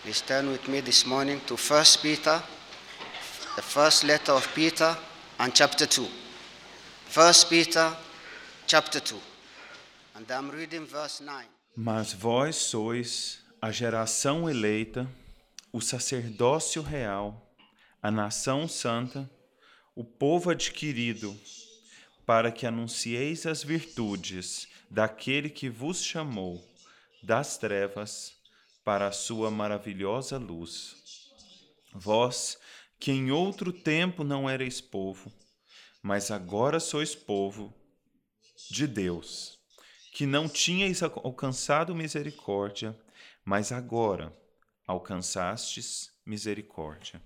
Please turn with me this morning to 1 Peter, the first letter of Peter, and chapter 2. 1 Peter, chapter 2. And I'm reading verse 9. Mas vós sois a geração eleita, o sacerdócio real, a nação santa, o povo adquirido, para que anuncieis as virtudes daquele que vos chamou das trevas para a sua maravilhosa luz. Vós, que em outro tempo não erais povo, mas agora sois povo de Deus, que não tinhais alcançado misericórdia, mas agora alcançastes misericórdia.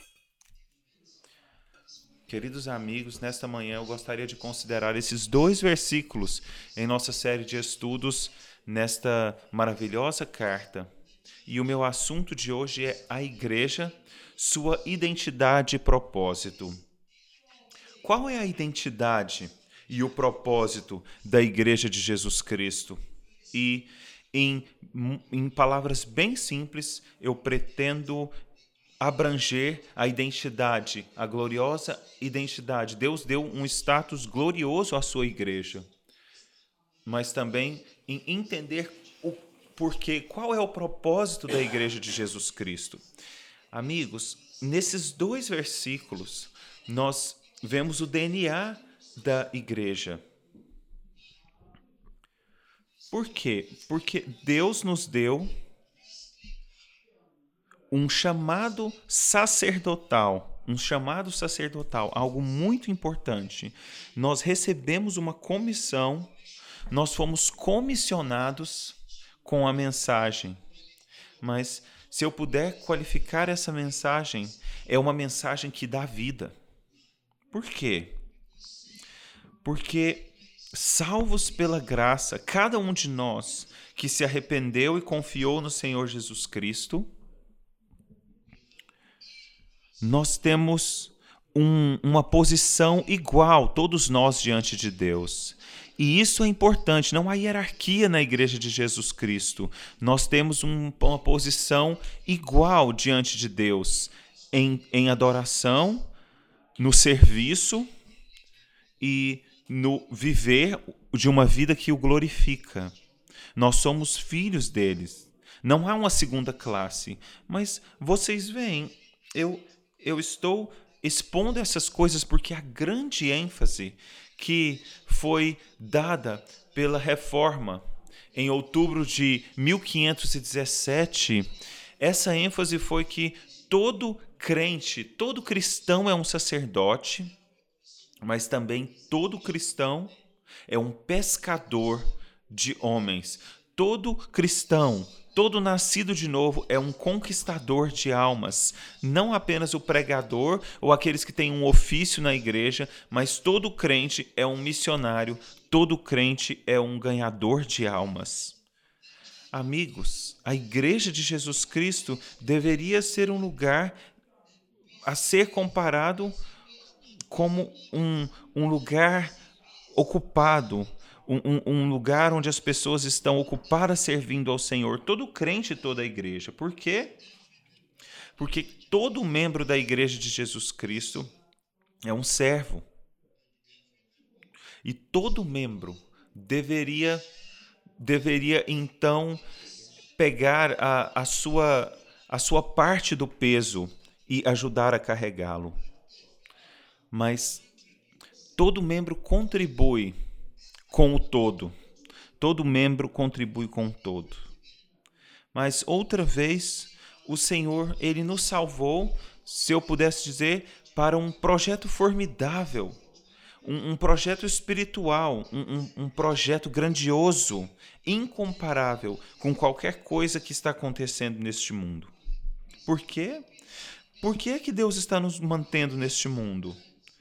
Queridos amigos, nesta manhã eu gostaria de considerar esses 2 versículos em nossa série de estudos nesta maravilhosa carta. E o meu assunto de hoje é a igreja, sua identidade e propósito. Qual é a identidade e o propósito da Igreja de Jesus Cristo? E, em palavras bem simples, eu pretendo abranger a identidade, a gloriosa identidade. Deus deu um status glorioso à sua Igreja, mas também em entender o porquê, qual é o propósito da Igreja de Jesus Cristo. Amigos, nesses 2 versículos, nós vemos o DNA da igreja. Por quê? Porque Deus nos deu um chamado sacerdotal, algo muito importante. Nós recebemos uma comissão, nós fomos comissionados com a mensagem. Mas se eu puder qualificar essa mensagem, é uma mensagem que dá vida. Por quê? Porque, salvos pela graça, cada um de nós que se arrependeu e confiou no Senhor Jesus Cristo, nós temos uma posição igual, todos nós, diante de Deus. E isso é importante, não há hierarquia na Igreja de Jesus Cristo. Nós temos uma posição igual diante de Deus, em adoração, no serviço e no viver de uma vida que o glorifica. Nós somos filhos deles. Não há uma segunda classe. Mas vocês veem, eu estou expondo essas coisas porque a grande ênfase que foi dada pela Reforma em outubro de 1517, essa ênfase foi que todo crente, todo cristão é um sacerdote, mas também todo cristão é um pescador de homens. Todo cristão, todo nascido de novo é um conquistador de almas. Não apenas o pregador ou aqueles que têm um ofício na igreja, mas todo crente é um missionário, todo crente é um ganhador de almas. Amigos, a Igreja de Jesus Cristo deveria ser um lugar a ser comparado como um lugar ocupado, um lugar onde as pessoas estão ocupadas servindo ao Senhor, todo crente e toda a igreja. Por quê? Porque todo membro da Igreja de Jesus Cristo é um servo. E todo membro deveria então pegar a sua parte do peso e ajudar a carregá-lo. Mas todo membro contribui com o todo. Todo membro contribui com o todo. Mas outra vez, o Senhor, Ele nos salvou, se eu pudesse dizer, para um projeto formidável, um projeto espiritual, um projeto grandioso, incomparável com qualquer coisa que está acontecendo neste mundo. Por quê? Por que é que Deus está nos mantendo neste mundo?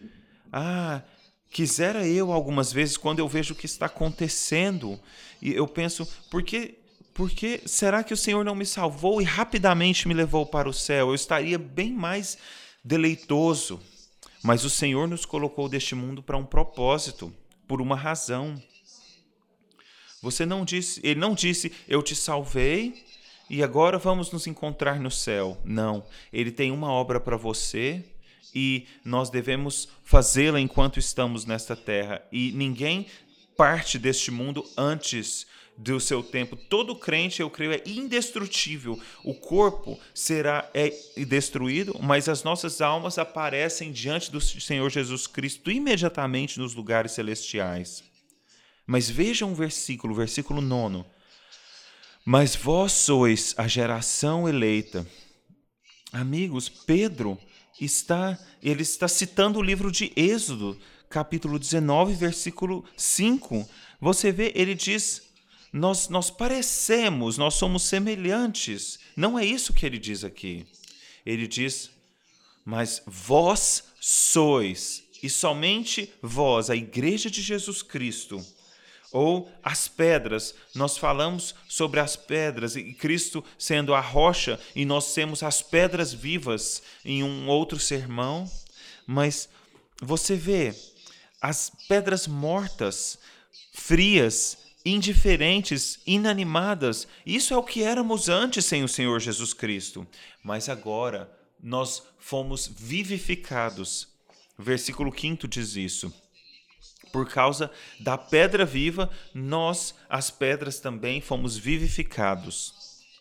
Quisera eu algumas vezes, quando eu vejo o que está acontecendo, e eu penso, por que será que o Senhor não me salvou e rapidamente me levou para o céu? Eu estaria bem mais deleitoso. Mas o Senhor nos colocou deste mundo para um propósito, por uma razão. Ele não disse, eu te salvei e agora vamos nos encontrar no céu. Não, ele tem uma obra para você e nós devemos fazê-la enquanto estamos nesta terra. E ninguém parte deste mundo antes do seu tempo. Todo crente, eu creio, é indestrutível. O corpo será destruído, mas as nossas almas aparecem diante do Senhor Jesus Cristo imediatamente nos lugares celestiais. Mas vejam o versículo 9. Mas vós sois a geração eleita. Amigos, Pedro está citando o livro de Êxodo, capítulo 19, versículo 5. Você vê, ele diz, nós parecemos, nós somos semelhantes. Não é isso que ele diz aqui. Ele diz, mas vós sois, e somente vós, a igreja de Jesus Cristo, ou as pedras, nós falamos sobre as pedras, e Cristo sendo a rocha, e nós temos as pedras vivas em um outro sermão, mas você vê, as pedras mortas, frias, indiferentes, inanimadas, isso é o que éramos antes sem o Senhor Jesus Cristo, mas agora nós fomos vivificados. O versículo 5 diz isso. Por causa da pedra viva, nós, as pedras, também fomos vivificados.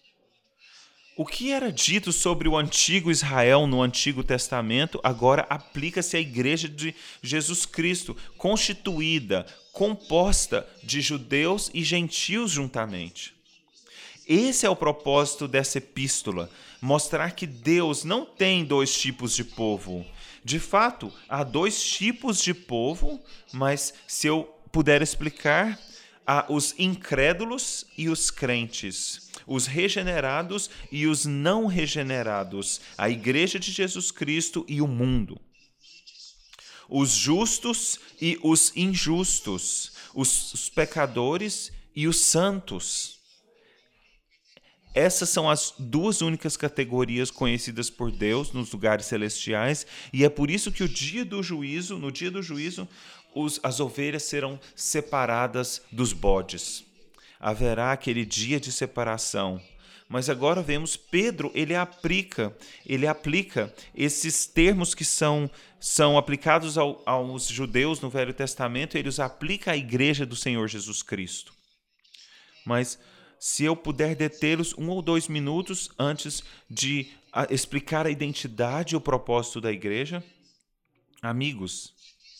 O que era dito sobre o antigo Israel no Antigo Testamento, agora aplica-se à igreja de Jesus Cristo, constituída, composta de judeus e gentios juntamente. Esse é o propósito dessa epístola, mostrar que Deus não tem dois tipos de povo. De fato, há dois tipos de povo, mas se eu puder explicar, há os incrédulos e os crentes, os regenerados e os não regenerados, a igreja de Jesus Cristo e o mundo. Os justos e os injustos, os pecadores e os santos. Essas são as duas únicas categorias conhecidas por Deus nos lugares celestiais, e é por isso que no dia do juízo, as ovelhas serão separadas dos bodes. Haverá aquele dia de separação. Mas agora vemos Pedro, ele aplica esses termos que são aplicados aos judeus no Velho Testamento, ele os aplica à igreja do Senhor Jesus Cristo. Mas se eu puder detê-los 1 ou 2 minutos antes de explicar a identidade e o propósito da igreja. Amigos,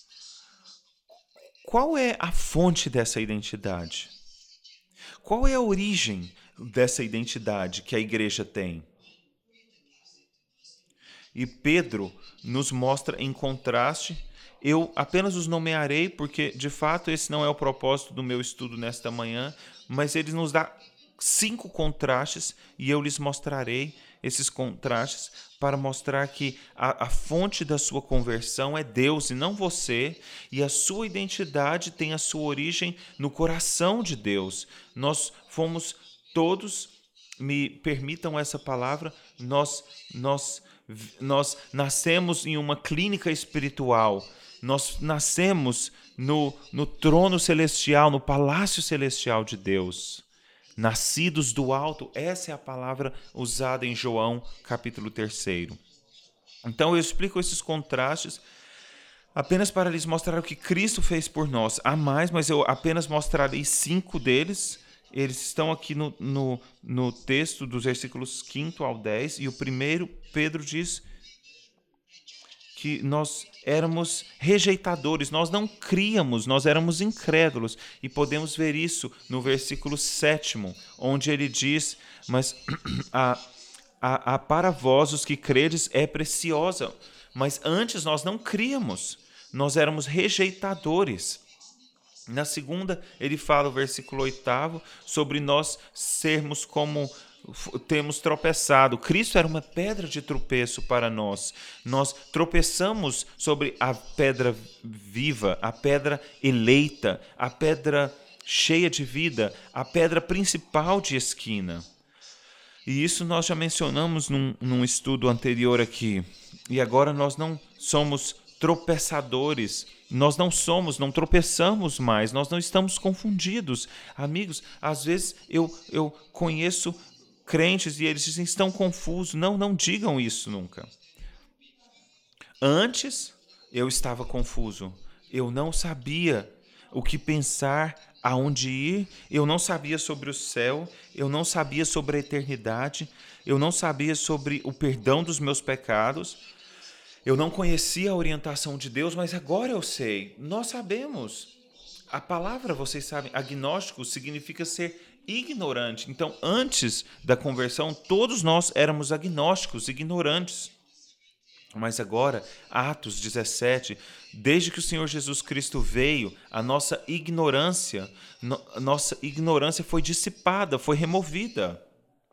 qual é a fonte dessa identidade? Qual é a origem dessa identidade que a igreja tem? E Pedro nos mostra em contraste. Eu apenas os nomearei porque, de fato, esse não é o propósito do meu estudo nesta manhã, mas ele nos dá 5 contrastes e eu lhes mostrarei esses contrastes para mostrar que a fonte da sua conversão é Deus e não você, e a sua identidade tem a sua origem no coração de Deus. Nós fomos todos, me permitam essa palavra, nós nascemos em uma clínica espiritual, nós nascemos no trono celestial, no palácio celestial de Deus. Nascidos do alto, essa é a palavra usada em João, capítulo 3. Então eu explico esses contrastes apenas para lhes mostrar o que Cristo fez por nós. Há mais, mas eu apenas mostrarei 5 deles. Eles estão aqui no texto dos versículos 5 ao 10. E o primeiro, Pedro diz que nós éramos rejeitadores, nós não críamos, nós éramos incrédulos. E podemos ver isso no versículo 7, onde ele diz, mas para vós os que credes é preciosa, mas antes nós não críamos, nós éramos rejeitadores. Na segunda, ele fala, o versículo 8, sobre nós sermos como temos tropeçado. Cristo era uma pedra de tropeço para nós. Nós tropeçamos sobre a pedra viva, a pedra eleita, a pedra cheia de vida, a pedra principal de esquina. E isso nós já mencionamos num estudo anterior aqui. E agora nós não somos tropeçadores, nós não tropeçamos mais, nós não estamos confundidos. Amigos, às vezes eu conheço crentes e eles dizem, estão confusos. Não, não digam isso nunca. Antes, eu estava confuso. Eu não sabia o que pensar, aonde ir. Eu não sabia sobre o céu. Eu não sabia sobre a eternidade. Eu não sabia sobre o perdão dos meus pecados. Eu não conhecia a orientação de Deus, mas agora eu sei. Nós sabemos. A palavra, vocês sabem, agnóstico significa ser ignorante. Então, antes da conversão, todos nós éramos agnósticos, ignorantes. Mas agora, Atos 17, desde que o Senhor Jesus Cristo veio, a nossa ignorância foi dissipada, foi removida.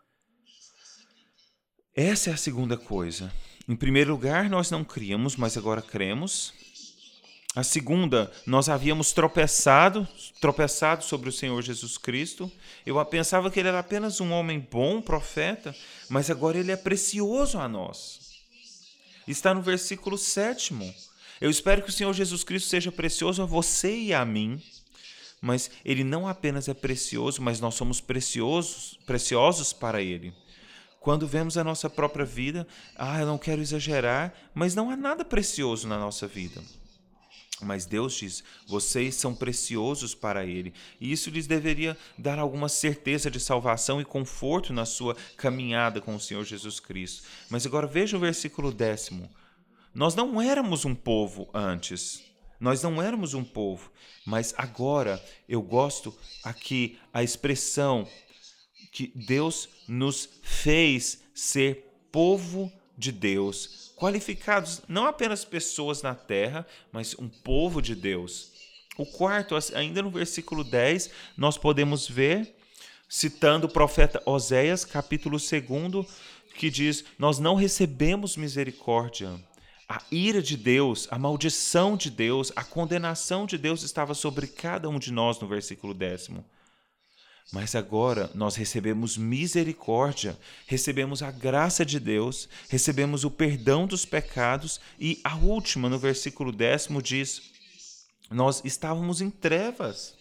Essa é a segunda coisa. Em primeiro lugar, nós não críamos, mas agora cremos. A segunda, nós havíamos tropeçado sobre o Senhor Jesus Cristo. Eu pensava que ele era apenas um homem bom, profeta, mas agora ele é precioso a nós. Está no versículo 7. Eu espero que o Senhor Jesus Cristo seja precioso a você e a mim, mas ele não apenas é precioso, mas nós somos preciosos para ele. Quando vemos a nossa própria vida, eu não quero exagerar, mas não há nada precioso na nossa vida. Mas Deus diz, vocês são preciosos para Ele. E isso lhes deveria dar alguma certeza de salvação e conforto na sua caminhada com o Senhor Jesus Cristo. Mas agora veja o versículo 10. Nós não éramos um povo antes. Nós não éramos um povo. Mas agora eu gosto aqui a expressão que Deus nos fez ser povo de Deus, qualificados, não apenas pessoas na terra, mas um povo de Deus. O quarto, ainda no versículo 10, nós podemos ver, citando o profeta Oséias, capítulo 2, que diz, nós não recebemos misericórdia. A ira de Deus, a maldição de Deus, a condenação de Deus estava sobre cada um de nós no versículo 10. Mas agora nós recebemos misericórdia, recebemos a graça de Deus, recebemos o perdão dos pecados e a última, no versículo 10, diz, nós estávamos em trevas,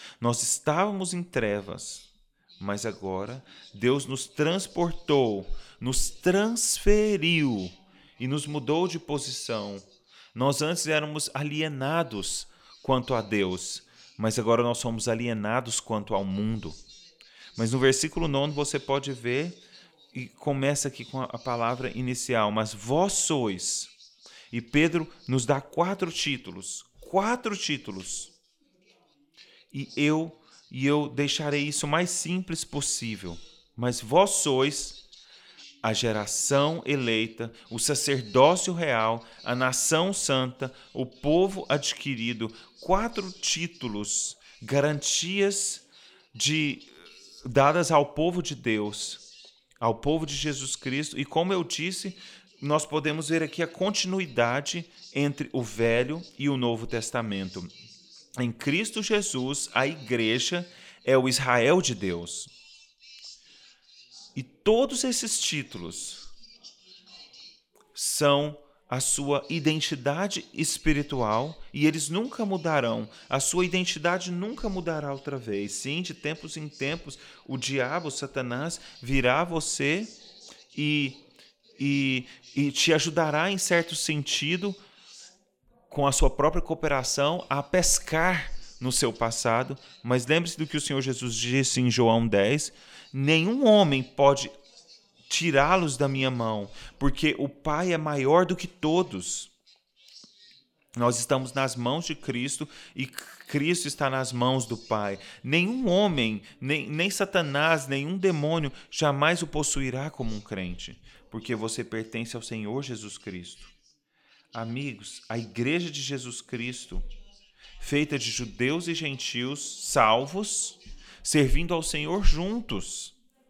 mas agora Deus nos transportou, nos transferiu e nos mudou de posição. Nós antes éramos alienados quanto a Deus, mas agora nós somos alienados quanto ao mundo. Mas no versículo 9 você pode ver, e começa aqui com a palavra inicial, mas vós sois. E Pedro nos dá 4 títulos. E eu deixarei isso mais simples possível. Mas vós sois a geração eleita, o sacerdócio real, a nação santa, o povo adquirido. 4 títulos, garantias dadas ao povo de Deus, ao povo de Jesus Cristo. E como eu disse, nós podemos ver aqui a continuidade entre o Velho e o Novo Testamento. Em Cristo Jesus, a igreja é o Israel de Deus. E todos esses títulos são a sua identidade espiritual e eles nunca mudarão. A sua identidade nunca mudará outra vez. Sim, de tempos em tempos, o diabo, Satanás, virá a você e te ajudará, em certo sentido, com a sua própria cooperação, a pescar no seu passado. Mas lembre-se do que o Senhor Jesus disse em João 10, nenhum homem pode tirá-los da minha mão, porque o Pai é maior do que todos. Nós estamos nas mãos de Cristo e Cristo está nas mãos do Pai. Nenhum homem, nem Satanás, nenhum demônio jamais o possuirá como um crente, porque você pertence ao Senhor Jesus Cristo. Amigos, a igreja de Jesus Cristo, feita de judeus e gentios, salvos, servindo ao Senhor juntos.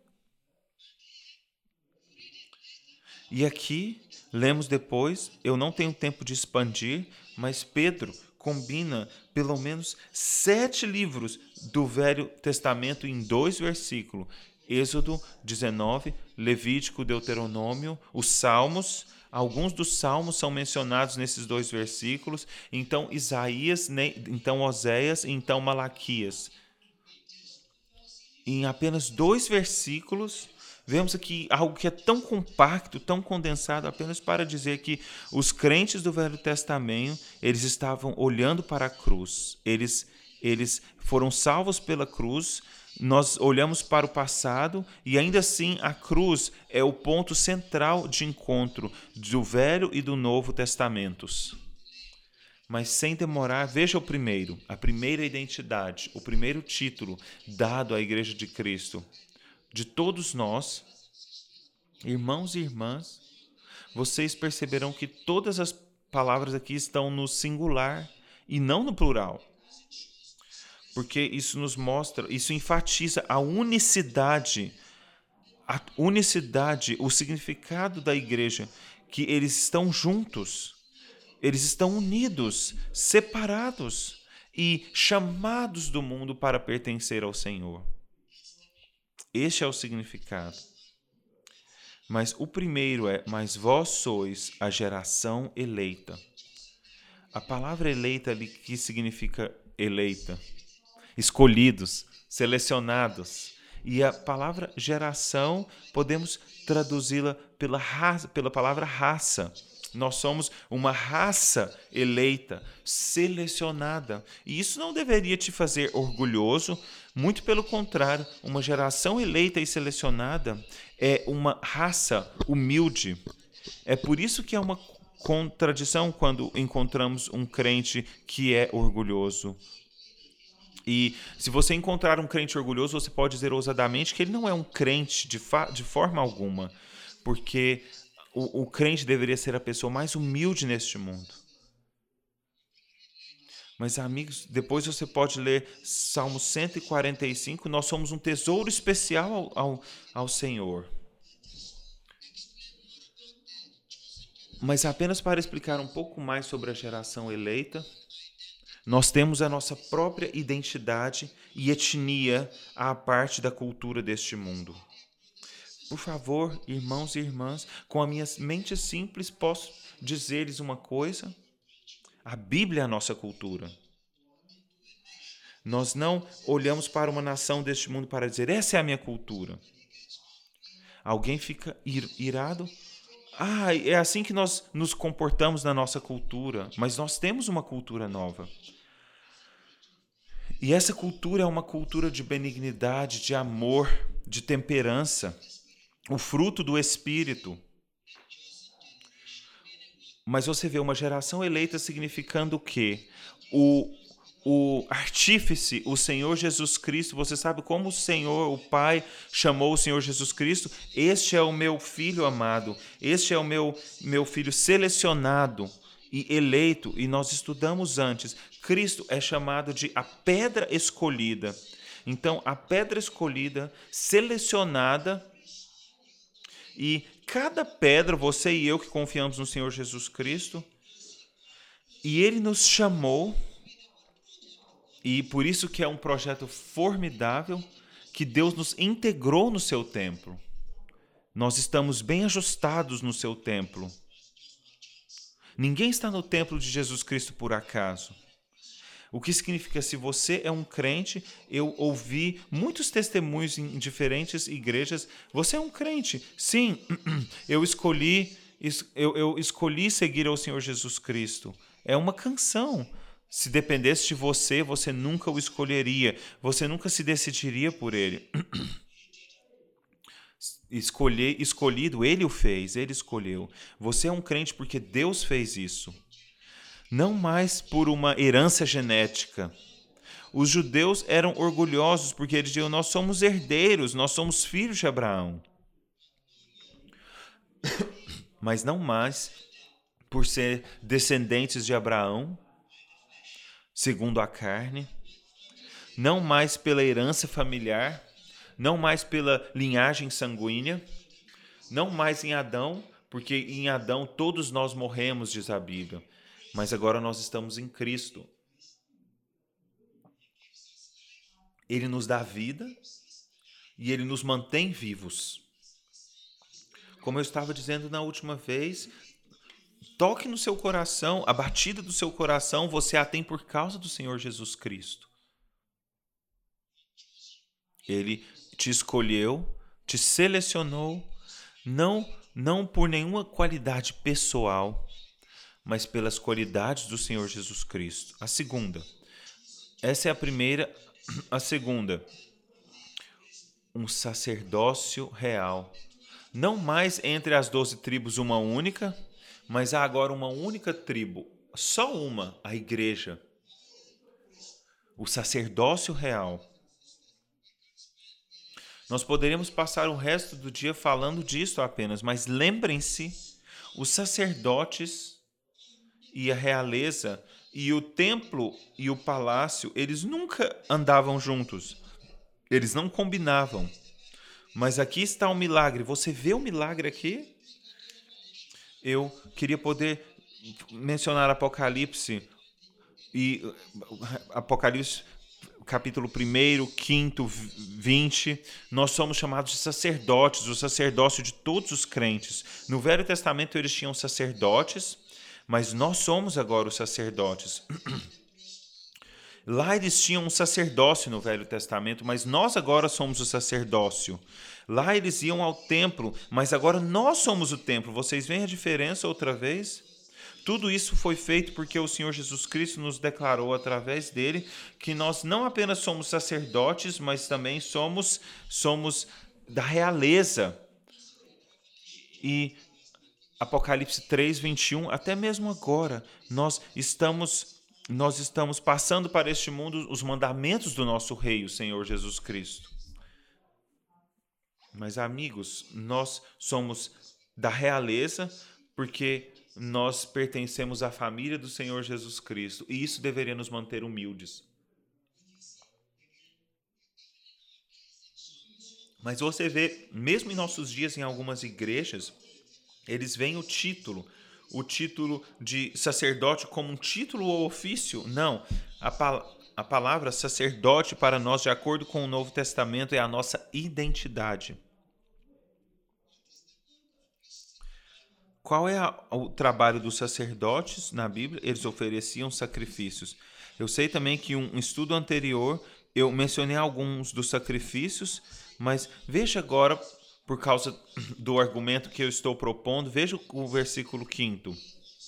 E aqui, lemos depois, eu não tenho tempo de expandir, mas Pedro combina pelo menos 7 livros do Velho Testamento em 2 versículos. Êxodo 19, Levítico, Deuteronômio, os Salmos. Alguns dos Salmos são mencionados nesses 2 versículos. Então Isaías, então Oséias e então Malaquias. Em apenas 2 versículos, Vemos aqui algo que é tão compacto, tão condensado, apenas para dizer que os crentes do Velho Testamento, eles estavam olhando para a cruz. Eles foram salvos pela cruz. Nós olhamos para o passado e ainda assim a cruz é o ponto central de encontro do Velho e do Novo Testamentos. Mas sem demorar, veja a primeira identidade, o primeiro título dado à Igreja de Cristo. De todos nós, irmãos e irmãs, vocês perceberão que todas as palavras aqui estão no singular e não no plural. Porque isso nos mostra, isso enfatiza a unicidade, o significado da igreja, que eles estão juntos, eles estão unidos, separados e chamados do mundo para pertencer ao Senhor. Este é o significado. Mas o primeiro é: mas vós sois a geração eleita. A palavra eleita ali, que significa eleita? Escolhidos, selecionados. E a palavra geração podemos traduzi-la pela palavra raça. Nós somos uma raça eleita, selecionada. E isso não deveria te fazer orgulhoso, muito pelo contrário, uma geração eleita e selecionada é uma raça humilde. É por isso que é uma contradição quando encontramos um crente que é orgulhoso. E se você encontrar um crente orgulhoso, você pode dizer ousadamente que ele não é um crente de forma alguma, porque o crente deveria ser a pessoa mais humilde neste mundo. Mas, amigos, depois você pode ler Salmo 145, nós somos um tesouro especial ao Senhor. Mas apenas para explicar um pouco mais sobre a geração eleita, nós temos a nossa própria identidade e etnia à parte da cultura deste mundo. Por favor, irmãos e irmãs, com a minha mente simples, posso dizer-lhes uma coisa? A Bíblia é a nossa cultura. Nós não olhamos para uma nação deste mundo para dizer: essa é a minha cultura. Alguém fica irado? É assim que nós nos comportamos na nossa cultura. Mas nós temos uma cultura nova. E essa cultura é uma cultura de benignidade, de amor, de temperança, o fruto do Espírito. Mas você vê uma geração eleita significando o quê? O artífice, o Senhor Jesus Cristo. Você sabe como o Senhor, o Pai, chamou o Senhor Jesus Cristo? Este é o meu filho amado, este é o meu filho selecionado e eleito. E nós estudamos antes, Cristo é chamado de a pedra escolhida. Então, a pedra escolhida, selecionada, e cada pedra, você e eu que confiamos no Senhor Jesus Cristo, e Ele nos chamou, e por isso que é um projeto formidável, que Deus nos integrou no seu templo. Nós estamos bem ajustados no seu templo. Ninguém está no templo de Jesus Cristo por acaso. O que significa, se você é um crente, eu ouvi muitos testemunhos em diferentes igrejas, você é um crente. Sim, eu escolhi seguir ao Senhor Jesus Cristo. É uma canção. Se dependesse de você, você nunca o escolheria. Você nunca se decidiria por ele. Escolhido, ele o fez, ele escolheu. Você é um crente porque Deus fez isso. Não mais por uma herança genética. Os judeus eram orgulhosos porque eles diziam: nós somos herdeiros, nós somos filhos de Abraão. Mas não mais por ser descendentes de Abraão, segundo a carne, não mais pela herança familiar, não mais pela linhagem sanguínea, não mais em Adão, porque em Adão todos nós morremos, diz a Bíblia. Mas agora nós estamos em Cristo. Ele nos dá vida e Ele nos mantém vivos. Como eu estava dizendo na última vez, toque no seu coração, a batida do seu coração, você a tem por causa do Senhor Jesus Cristo. Ele te escolheu, te selecionou, não por nenhuma qualidade pessoal, mas pelas qualidades do Senhor Jesus Cristo. A segunda, essa é a primeira. A segunda, um sacerdócio real. Não mais entre as 12 tribos uma única, mas há agora uma única tribo, só uma, a igreja. O sacerdócio real. Nós poderíamos passar o resto do dia falando disso apenas, mas lembrem-se, os sacerdotes e a realeza e o templo e o palácio, eles nunca andavam juntos. Eles não combinavam. Mas aqui está um milagre. Você vê o milagre aqui? Eu queria poder mencionar Apocalipse capítulo 1, 5, 20, nós somos chamados de sacerdotes, o sacerdócio de todos os crentes. No Velho Testamento eles tinham sacerdotes, mas nós somos agora os sacerdotes. Lá eles tinham um sacerdócio no Velho Testamento, mas nós agora somos o sacerdócio. Lá eles iam ao templo, mas agora nós somos o templo. Vocês veem a diferença outra vez? Tudo isso foi feito porque o Senhor Jesus Cristo nos declarou através dele que nós não apenas somos sacerdotes, mas também somos da realeza. E Apocalipse 3, 21, até mesmo agora, nós estamos passando para este mundo os mandamentos do nosso Rei, o Senhor Jesus Cristo. Mas, amigos, nós somos da realeza porque nós pertencemos à família do Senhor Jesus Cristo. E isso deveria nos manter humildes. Mas você vê, mesmo em nossos dias, em algumas igrejas, eles veem o título de sacerdote como um título ou ofício. Não, a palavra sacerdote para nós, de acordo com o Novo Testamento, é a nossa identidade. Qual é o trabalho dos sacerdotes na Bíblia? Eles ofereciam sacrifícios. Eu sei também que um estudo anterior eu mencionei alguns dos sacrifícios, mas veja agora, por causa do argumento que eu estou propondo, veja o versículo 5.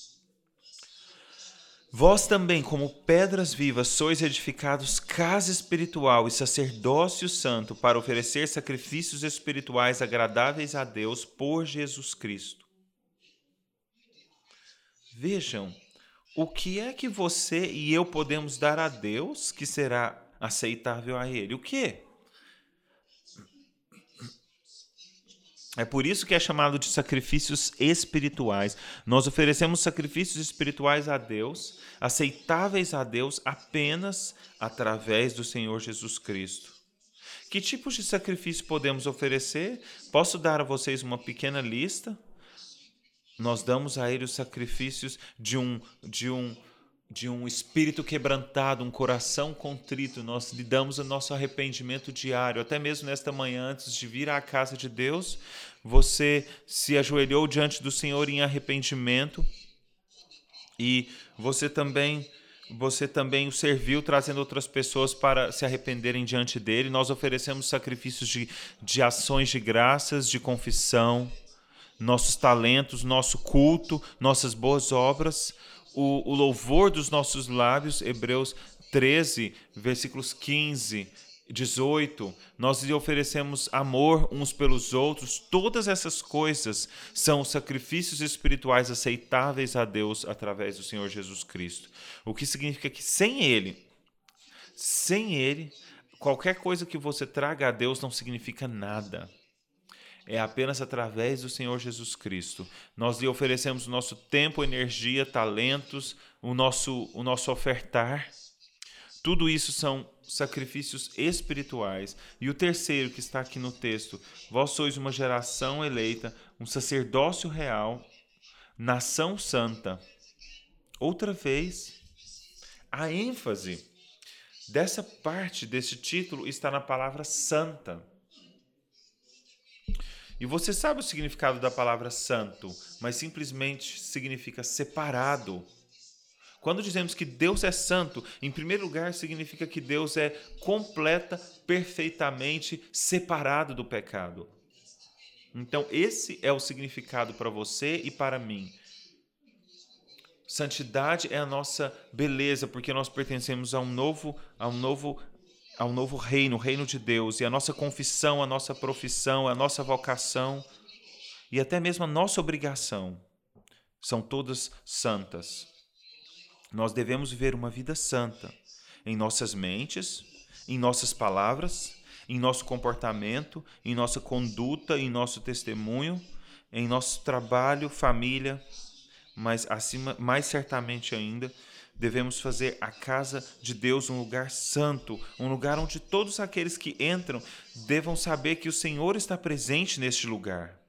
Vós também, como pedras vivas, sois edificados casa espiritual e sacerdócio santo para oferecer sacrifícios espirituais agradáveis a Deus por Jesus Cristo. Vejam, o que é que você e eu podemos dar a Deus que será aceitável a Ele? O quê? É por isso que é chamado de sacrifícios espirituais. Nós oferecemos sacrifícios espirituais a Deus, aceitáveis a Deus apenas através do Senhor Jesus Cristo. Que tipos de sacrifício podemos oferecer? Posso dar a vocês uma pequena lista? Nós damos a Ele os sacrifícios de um espírito quebrantado, um coração contrito. Nós lhe damos o nosso arrependimento diário. Até mesmo nesta manhã, antes de vir à casa de Deus, você se ajoelhou diante do Senhor em arrependimento e você também o serviu, trazendo outras pessoas para se arrependerem diante dele. Nós oferecemos sacrifícios de ações de graças, de confissão, nossos talentos, nosso culto, nossas boas obras, o louvor dos nossos lábios. Hebreus 13, versículos 15, 18, nós lhe oferecemos amor uns pelos outros. Todas essas coisas são sacrifícios espirituais aceitáveis a Deus através do Senhor Jesus Cristo. O que significa que sem Ele, qualquer coisa que você traga a Deus não significa nada. É apenas através do Senhor Jesus Cristo. Nós lhe oferecemos o nosso tempo, energia, talentos, o nosso ofertar. Tudo isso são sacrifícios espirituais. E o terceiro que está aqui no texto: vós sois uma geração eleita, um sacerdócio real, nação santa. Outra vez, a ênfase dessa parte, desse título, está na palavra santa. E você sabe o significado da palavra santo, mas simplesmente significa separado. Quando dizemos que Deus é santo, em primeiro lugar significa que Deus é completa, perfeitamente separado do pecado. Então, esse é o significado para você e para mim. Santidade é a nossa beleza, porque nós pertencemos a um novo reino, o reino de Deus. E a nossa confissão, a nossa profissão, a nossa vocação e até mesmo a nossa obrigação são todas santas. Nós devemos viver uma vida santa em nossas mentes, em nossas palavras, em nosso comportamento, em nossa conduta, em nosso testemunho, em nosso trabalho, família, mas mais certamente ainda, devemos fazer a casa de Deus um lugar santo, um lugar onde todos aqueles que entram devam saber que o Senhor está presente neste lugar.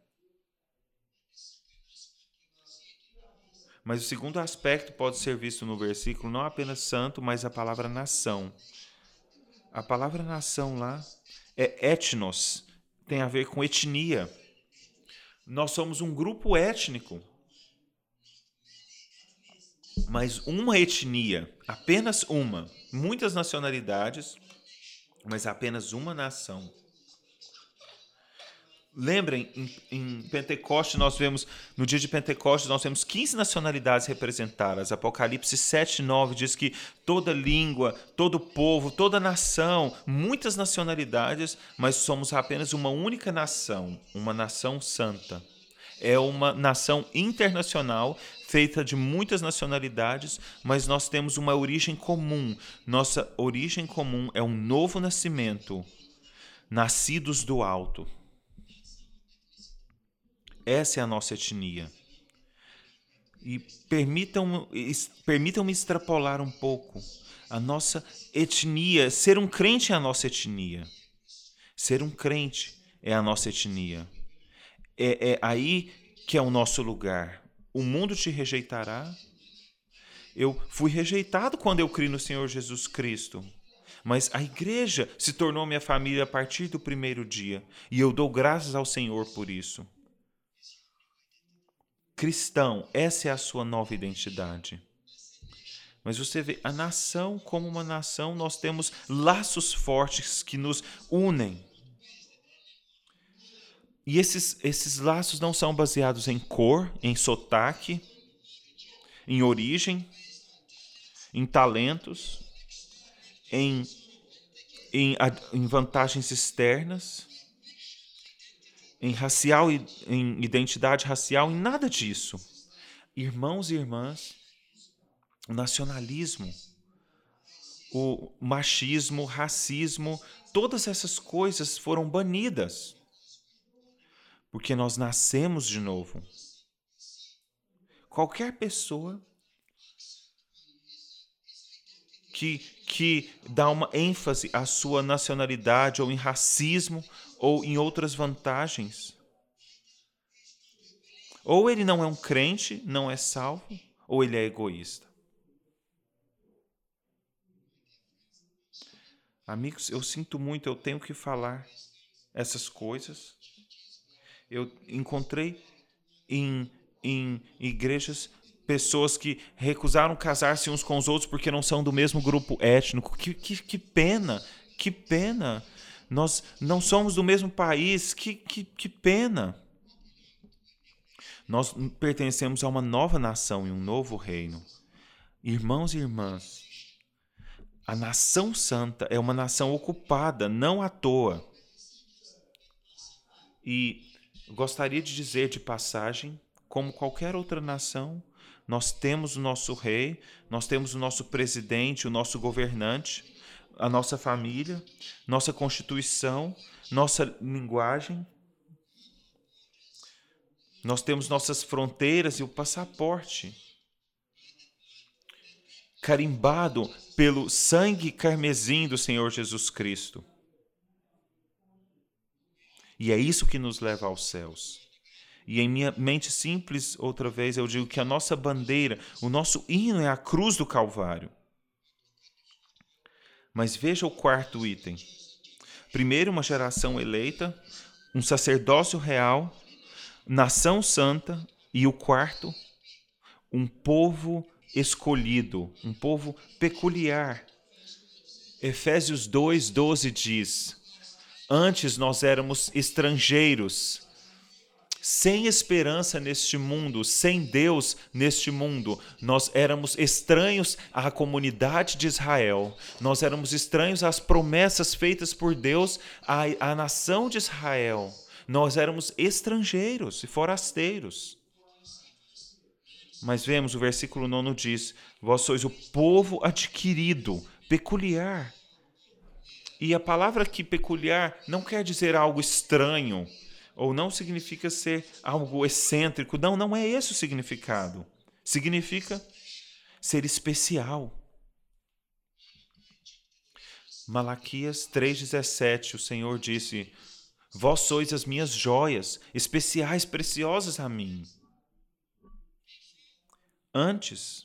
Mas o segundo aspecto pode ser visto no versículo, não apenas santo, mas a palavra nação. A palavra nação lá é etnos, tem a ver com etnia. Nós somos um grupo étnico, mas uma etnia, apenas uma. Muitas nacionalidades, mas apenas uma nação. Lembrem, em Pentecoste no dia de Pentecostes, nós vemos 15 nacionalidades representadas. Apocalipse 7:9 diz que toda língua, todo povo, toda nação, muitas nacionalidades, mas somos apenas uma única nação, uma nação santa. É uma nação internacional, feita de muitas nacionalidades, mas nós temos uma origem comum. Nossa origem comum é um novo nascimento, nascidos do alto. Essa é a nossa etnia. E permitam-me extrapolar um pouco. A nossa etnia, ser um crente é a nossa etnia. Ser um crente é a nossa etnia. É aí que é o nosso lugar. O mundo te rejeitará. Eu fui rejeitado quando eu criei no Senhor Jesus Cristo. Mas a igreja se tornou minha família a partir do primeiro dia. E eu dou graças ao Senhor por isso. Cristão, essa é a sua nova identidade. Mas você vê, a nação como uma nação, nós temos laços fortes que nos unem. E esses laços não são baseados em cor, em sotaque, em origem, em talentos, em vantagens externas, em identidade racial, em nada disso. Irmãos e irmãs, o nacionalismo, o machismo, o racismo, todas essas coisas foram banidas, porque nós nascemos de novo. Qualquer pessoa que dá uma ênfase à sua nacionalidade ou em racismo ou em outras vantagens, ou ele não é um crente, não é salvo, ou ele é egoísta. Amigos, eu sinto muito, eu tenho que falar essas coisas. Eu encontrei em igrejas pessoas que recusaram casar-se uns com os outros porque não são do mesmo grupo étnico. Que pena, que pena. Nós não somos do mesmo país, que pena. Nós pertencemos a uma nova nação e um novo reino. Irmãos e irmãs, a nação santa é uma nação ocupada, não à toa. E gostaria de dizer de passagem, como qualquer outra nação, nós temos o nosso rei, nós temos o nosso presidente, o nosso governante, a nossa família, nossa constituição, nossa linguagem. Nós temos nossas fronteiras e o passaporte, carimbado pelo sangue carmesim do Senhor Jesus Cristo. E é isso que nos leva aos céus. E em minha mente simples, outra vez, eu digo que a nossa bandeira, o nosso hino é a cruz do Calvário. Mas veja o quarto item. Primeiro, uma geração eleita, um sacerdócio real, nação santa, e o quarto, um povo escolhido, um povo peculiar. Efésios 2:12 diz: antes nós éramos estrangeiros sem esperança neste mundo, sem Deus neste mundo. Nós éramos estranhos à comunidade de Israel. Nós éramos estranhos às promessas feitas por Deus à nação de Israel. Nós éramos estrangeiros e forasteiros. Mas vemos, o versículo 9 diz: vós sois o povo adquirido, peculiar. E a palavra aqui, peculiar, não quer dizer algo estranho, ou não significa ser algo excêntrico. Não, não é esse o significado. Significa ser especial. Malaquias 3,17, o Senhor disse: vós sois as minhas joias, especiais, preciosas a mim. Antes,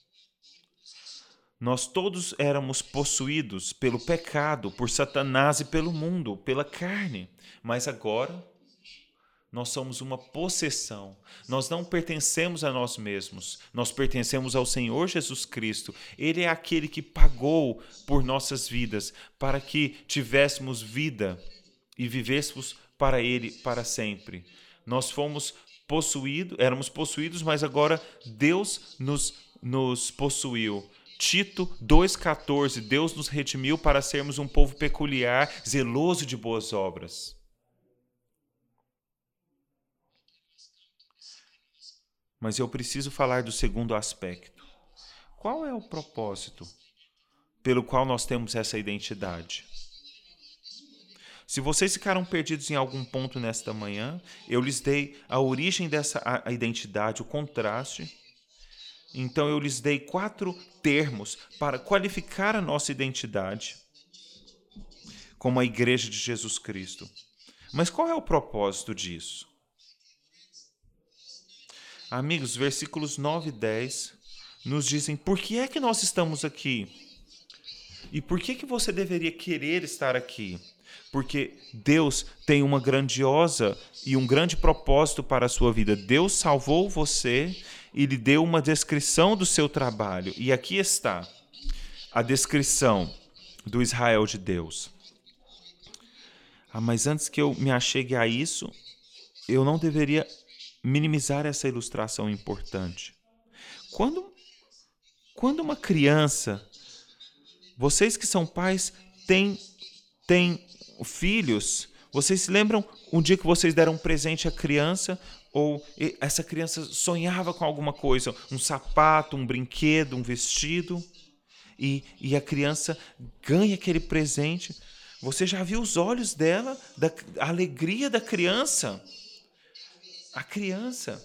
nós todos éramos possuídos pelo pecado, por Satanás e pelo mundo, pela carne. Mas agora, nós somos uma possessão. Nós não pertencemos a nós mesmos. Nós pertencemos ao Senhor Jesus Cristo. Ele é aquele que pagou por nossas vidas, para que tivéssemos vida e vivêssemos para Ele para sempre. Nós éramos possuídos, mas agora Deus nos possuiu. Tito 2,14, Deus nos redimiu para sermos um povo peculiar, zeloso de boas obras. Mas eu preciso falar do segundo aspecto. Qual é o propósito pelo qual nós temos essa identidade? Se vocês ficaram perdidos em algum ponto nesta manhã, eu lhes dei a origem dessa identidade, o contraste. Então eu lhes dei 4 termos para qualificar a nossa identidade como a Igreja de Jesus Cristo. Mas qual é o propósito disso? Amigos, versículos 9 e 10 nos dizem por que é que nós estamos aqui. E por que você deveria querer estar aqui? Porque Deus tem uma grandiosa e um grande propósito para a sua vida. Deus salvou você e lhe deu uma descrição do seu trabalho. E aqui está a descrição do Israel de Deus. Mas antes que eu me achegue a isso, eu não deveria minimizar essa ilustração importante. Quando uma criança, vocês que são pais têm filhos, vocês se lembram um dia que vocês deram um presente à criança, ou essa criança sonhava com alguma coisa, um sapato, um brinquedo, um vestido, e a criança ganha aquele presente. Você já viu os olhos dela, a alegria da criança? A criança,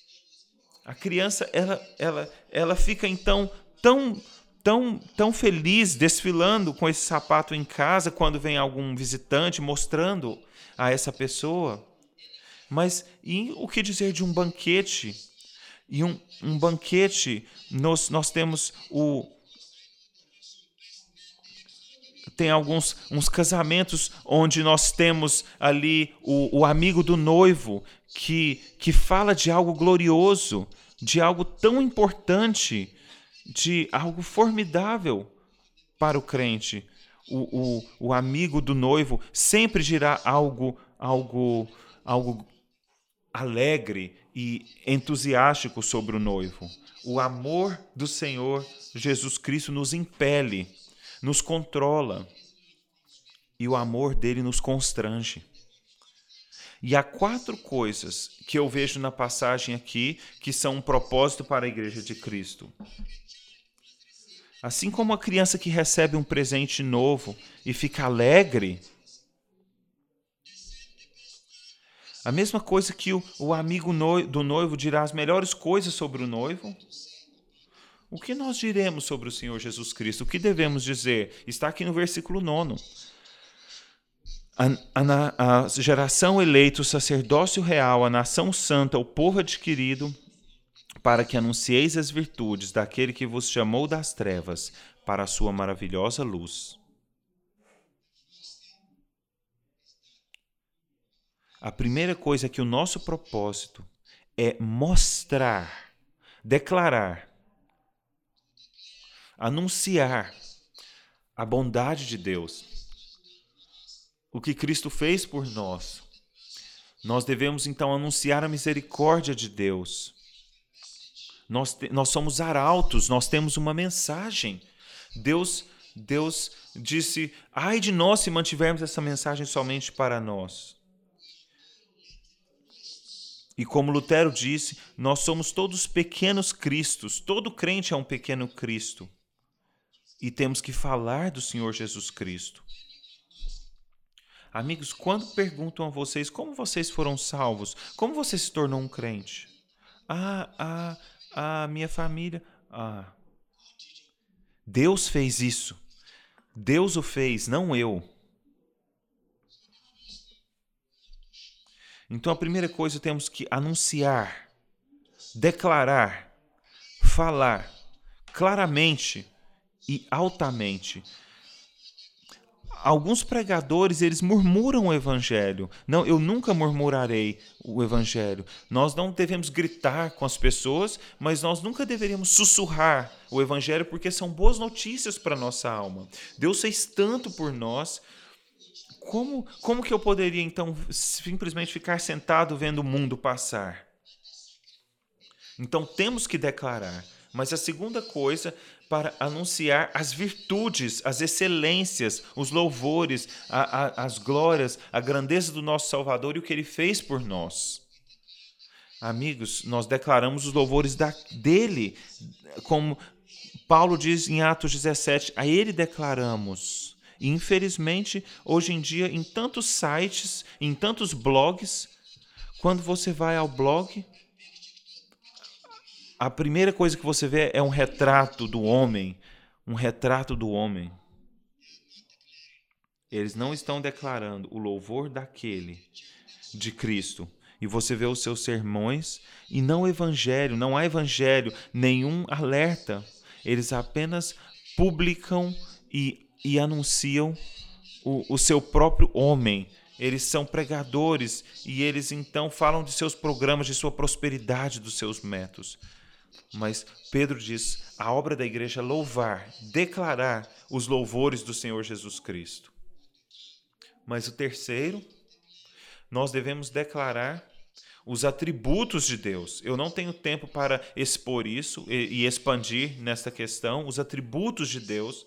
ela fica então tão feliz desfilando com esse sapato em casa quando vem algum visitante mostrando a essa pessoa. Mas e o que dizer de um banquete? E um banquete, nós temos tem uns casamentos onde nós temos ali o amigo do noivo que fala de algo glorioso, de algo tão importante, de algo formidável para o crente. O amigo do noivo sempre dirá algo alegre e entusiástico sobre o noivo. O amor do Senhor Jesus Cristo nos impele, nos controla, e o amor dele nos constrange. E há 4 coisas que eu vejo na passagem aqui que são um propósito para a Igreja de Cristo. Assim como a criança que recebe um presente novo e fica alegre, a mesma coisa que o amigo do noivo dirá as melhores coisas sobre o noivo. O que nós diremos sobre o Senhor Jesus Cristo? O que devemos dizer? Está aqui no versículo 9. A geração eleita, o sacerdócio real, a nação santa, o povo adquirido, para que anuncieis as virtudes daquele que vos chamou das trevas para a sua maravilhosa luz. A primeira coisa é que o nosso propósito é mostrar, declarar, anunciar a bondade de Deus, o que Cristo fez por nós. Nós devemos então anunciar a misericórdia de Deus. Nós somos arautos, nós temos uma mensagem. Deus disse: ai de nós se mantivermos essa mensagem somente para nós. E como Lutero disse, nós somos todos pequenos cristos. Todo crente é um pequeno Cristo. E temos que falar do Senhor Jesus Cristo. Amigos, quando perguntam a vocês como vocês foram salvos, como você se tornou um crente? Minha família. Deus fez isso. Deus o fez, não eu. Então a primeira coisa temos que anunciar, declarar, falar claramente e altamente. Alguns pregadores, eles murmuram o evangelho. Não, eu nunca murmurarei o evangelho. Nós não devemos gritar com as pessoas, mas nós nunca deveríamos sussurrar o evangelho, porque são boas notícias para a nossa alma. Deus fez tanto por nós. Como que eu poderia, então, simplesmente ficar sentado vendo o mundo passar? Então, temos que declarar. Mas a segunda coisa, para anunciar as virtudes, as excelências, os louvores, as glórias, a grandeza do nosso Salvador e o que Ele fez por nós. Amigos, nós declaramos os louvores dele, como Paulo diz em Atos 17, a Ele declaramos. E, infelizmente, hoje em dia, em tantos sites, em tantos blogs, quando você vai ao blog, a primeira coisa que você vê é um retrato do homem. Um retrato do homem. Eles não estão declarando o louvor daquele, de Cristo. E você vê os seus sermões e não o evangelho, não há evangelho, nenhum alerta. Eles apenas publicam e anunciam o seu próprio homem. Eles são pregadores e eles então falam de seus programas, de sua prosperidade, dos seus métodos. Mas Pedro diz, a obra da igreja é louvar, declarar os louvores do Senhor Jesus Cristo. Mas o terceiro, nós devemos declarar os atributos de Deus. Eu não tenho tempo para expor isso e expandir nesta questão, os atributos de Deus.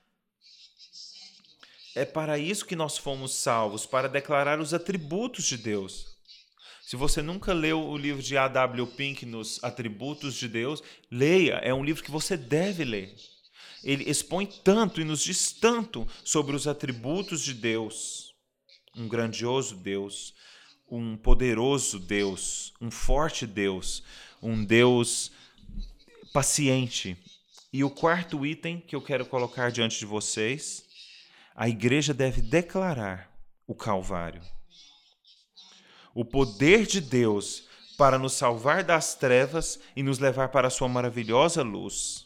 É para isso que nós fomos salvos, para declarar os atributos de Deus. Se você nunca leu o livro de A.W. Pink nos Atributos de Deus, leia, é um livro que você deve ler. Ele expõe tanto e nos diz tanto sobre os atributos de Deus. Um grandioso Deus, um poderoso Deus, um forte Deus, um Deus paciente. E o quarto item que eu quero colocar diante de vocês, a igreja deve declarar o Calvário. O poder de Deus para nos salvar das trevas e nos levar para a sua maravilhosa luz.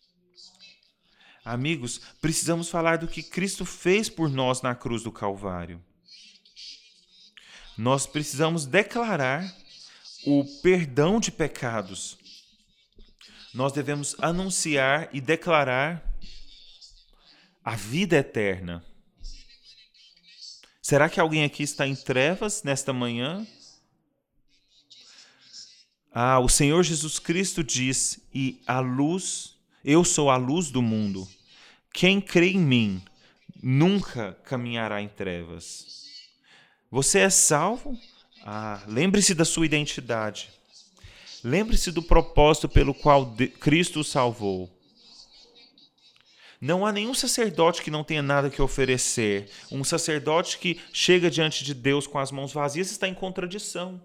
Amigos, precisamos falar do que Cristo fez por nós na cruz do Calvário. Nós precisamos declarar o perdão de pecados. Nós devemos anunciar e declarar a vida eterna. Será que alguém aqui está em trevas nesta manhã? O Senhor Jesus Cristo diz, e a luz, eu sou a luz do mundo. Quem crê em mim nunca caminhará em trevas. Você é salvo? Lembre-se da sua identidade. Lembre-se do propósito pelo qual Cristo o salvou. Não há nenhum sacerdote que não tenha nada que oferecer. Um sacerdote que chega diante de Deus com as mãos vazias está em contradição.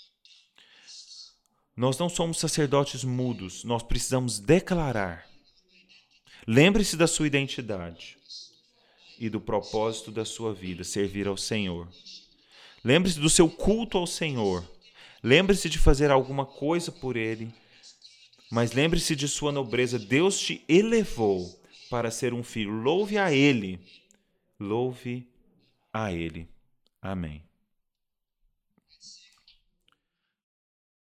Nós não somos sacerdotes mudos, nós precisamos declarar. Lembre-se da sua identidade e do propósito da sua vida, servir ao Senhor. Lembre-se do seu culto ao Senhor. Lembre-se de fazer alguma coisa por Ele, mas lembre-se de sua nobreza. Deus te elevou para ser um filho. Louve a Ele. Louve a Ele. Amém.